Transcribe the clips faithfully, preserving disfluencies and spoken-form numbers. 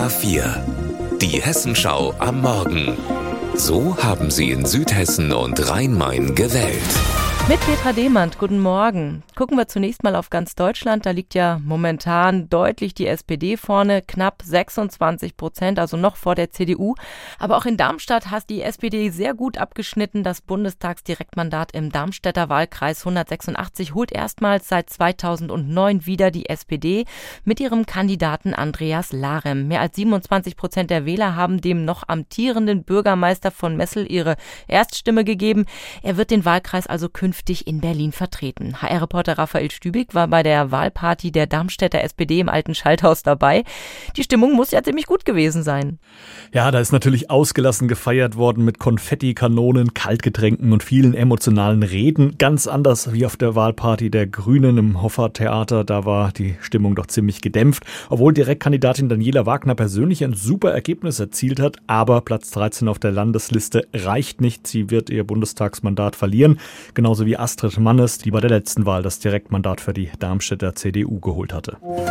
A vier. Die Hessenschau am Morgen. So haben sie in Südhessen und Rhein-Main gewählt. Mit Petra Demand, guten Morgen. Gucken wir zunächst mal auf ganz Deutschland. Da liegt ja momentan deutlich die S P D vorne, knapp sechsundzwanzig Prozent, also noch vor der C D U. Aber auch in Darmstadt hat die S P D sehr gut abgeschnitten. Das Bundestagsdirektmandat im Darmstädter Wahlkreis hundertsechsundachtzig holt erstmals seit zweitausendneun wieder die S P D mit ihrem Kandidaten Andreas Larem. Mehr als siebenundzwanzig Prozent der Wähler haben dem noch amtierenden Bürgermeister von Messel ihre Erststimme gegeben. Er wird den Wahlkreis also künftig in Berlin vertreten. H R-Reporter Raphael Stübig war bei der Wahlparty der Darmstädter S P D im alten Schalthaus dabei. Die Stimmung muss ja ziemlich gut gewesen sein. Ja, da ist natürlich ausgelassen gefeiert worden mit Konfettikanonen, Kaltgetränken und vielen emotionalen Reden. Ganz anders wie auf der Wahlparty der Grünen im Hoffa-Theater. Da war die Stimmung doch ziemlich gedämpft. Obwohl Direktkandidatin Daniela Wagner persönlich ein super Ergebnis erzielt hat. Aber Platz dreizehn auf der Landesliste reicht nicht. Sie wird ihr Bundestagsmandat verlieren. Genauso wie Astrid Mannes, die bei der letzten Wahl das Direktmandat für die Darmstädter C D U geholt hatte.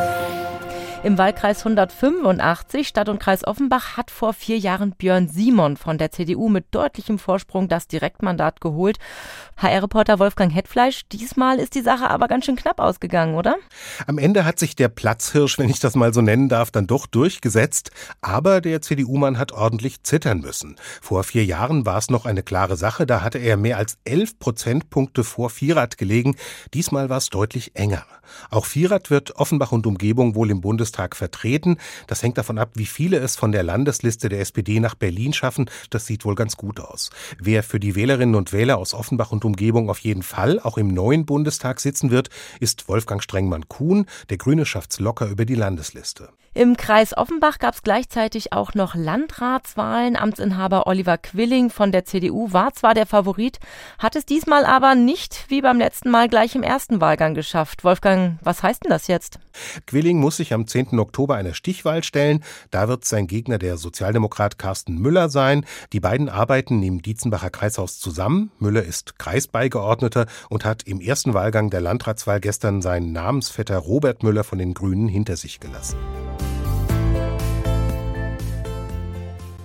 Im Wahlkreis hundertfünfundachtzig, Stadt und Kreis Offenbach, hat vor vier Jahren Björn Simon von der C D U mit deutlichem Vorsprung das Direktmandat geholt. H R-Reporter Wolfgang Hetfleisch, diesmal ist die Sache aber ganz schön knapp ausgegangen, oder? Am Ende hat sich der Platzhirsch, wenn ich das mal so nennen darf, dann doch durchgesetzt. Aber der C D U-Mann hat ordentlich zittern müssen. Vor vier Jahren war es noch eine klare Sache. Da hatte er mehr als elf Prozentpunkte vor Vierath gelegen. Diesmal war es deutlich enger. Auch Vierath wird Offenbach und Umgebung wohl im Bundestag vertreten. Das hängt davon ab, wie viele es von der Landesliste der S P D nach Berlin schaffen. Das sieht wohl ganz gut aus. Wer für die Wählerinnen und Wähler aus Offenbach und Umgebung auf jeden Fall auch im neuen Bundestag sitzen wird, ist Wolfgang Strengmann-Kuhn. Der Grüne schafft's locker über die Landesliste. Im Kreis Offenbach gab es gleichzeitig auch noch Landratswahlen. Amtsinhaber Oliver Quilling von der C D U war zwar der Favorit, hat es diesmal aber nicht wie beim letzten Mal gleich im ersten Wahlgang geschafft. Wolfgang, was heißt denn das jetzt? Quilling muss sich am zehnten Oktober einer Stichwahl stellen. Da wird sein Gegner der Sozialdemokrat Carsten Müller sein. Die beiden arbeiten im Dietzenbacher Kreishaus zusammen. Müller ist Kreisbeigeordneter und hat im ersten Wahlgang der Landratswahl gestern seinen Namensvetter Robert Müller von den Grünen hinter sich gelassen.